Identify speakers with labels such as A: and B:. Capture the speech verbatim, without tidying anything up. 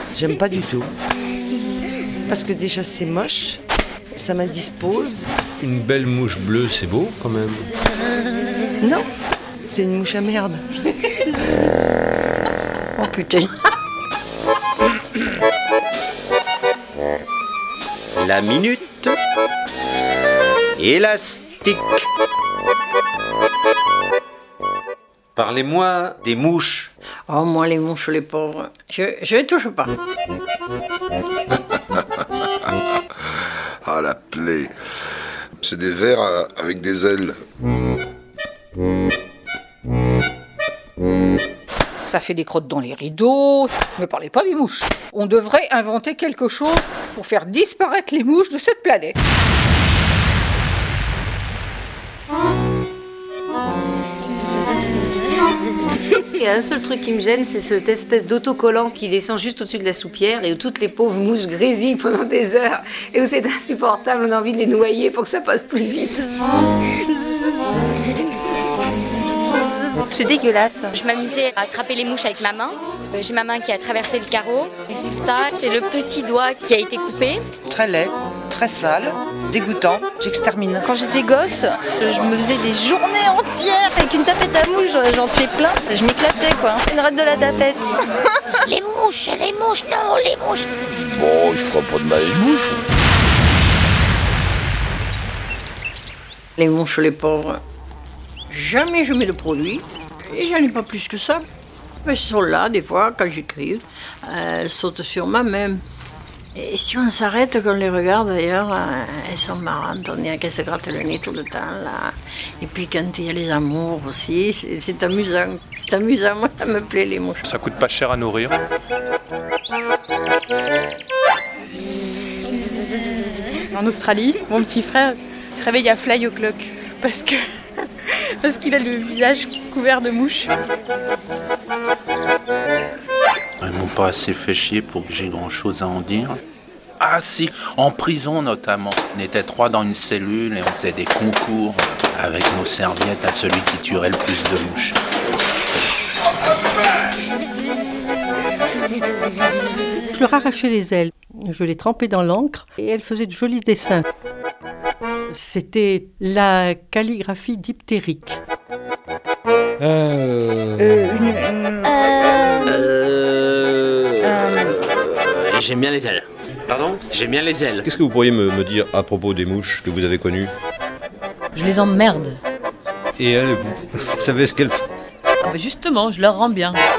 A: J'aime pas du tout. Parce que déjà c'est moche, ça m'indispose.
B: Une belle mouche bleue, c'est beau quand même.
A: Non, c'est une mouche à merde.
C: Oh putain.
D: La minute élastique. Parlez-moi des mouches.
C: Oh, moi, les mouches, les pauvres, je je les touche pas.
E: Ah, la plaie. C'est des vers euh, avec des ailes.
F: Ça fait des crottes dans les rideaux. Ne parlez pas des mouches. On devrait inventer quelque chose pour faire disparaître les mouches de cette planète.
G: Il y a un seul truc qui me gêne, c'est cette espèce d'autocollant qui descend juste au-dessus de la soupière et où toutes les pauvres mouches grésillent pendant des heures et où c'est insupportable, on a envie de les noyer pour que ça passe plus vite.
H: C'est dégueulasse.
I: Je m'amusais à attraper les mouches avec ma main. J'ai ma main qui a traversé le carreau. Résultat, j'ai le petit doigt qui a été coupé.
J: Très laid, très sale, dégoûtant. J'extermine.
H: Quand j'étais gosse, je me faisais des journées entières avec une tapette à mouches. J'en tuais plein. Je m'éclatais, quoi. Une rate de la tapette.
I: Les mouches, les mouches, non, les mouches.
E: Bon, il fera pas de mal aux mouches.
C: Les mouches, les pauvres. Jamais je mets le produit, et j'en ai pas plus que ça. Elles sont là, des fois, quand j'écris, elles sautent sur ma main. Et si on s'arrête, qu'on les regarde d'ailleurs, elles sont marrantes, on dirait qu'elles se grattent le nez tout le temps, là. Et puis quand il y a les amours aussi, c'est, c'est amusant. C'est amusant, moi, ça me plaît, les mouches.
K: Ça coûte pas cher à nourrir.
L: En Australie, mon petit frère se réveille à fly o'clock, parce que... parce qu'il a le visage couvert de mouches.
M: Ils m'ont pas assez fait chier pour que j'ai grand chose à en dire. Ah si, en prison notamment. On était trois dans une cellule et on faisait des concours avec nos serviettes à celui qui tuerait le plus de mouches.
N: Je leur arrachais les ailes. Je les trempais dans l'encre et elles faisaient de jolis dessins. C'était la calligraphie diptérique.
B: Euh...
I: Euh, une, une...
D: Euh... Euh... J'aime bien les ailes. Pardon ? J'aime bien les ailes.
B: Qu'est-ce que vous pourriez me, me dire à propos des mouches que vous avez connues ?
O: Je les emmerde.
B: Et elles, vous savez ce qu'elles font ?
O: Ah bah justement, je leur rends bien.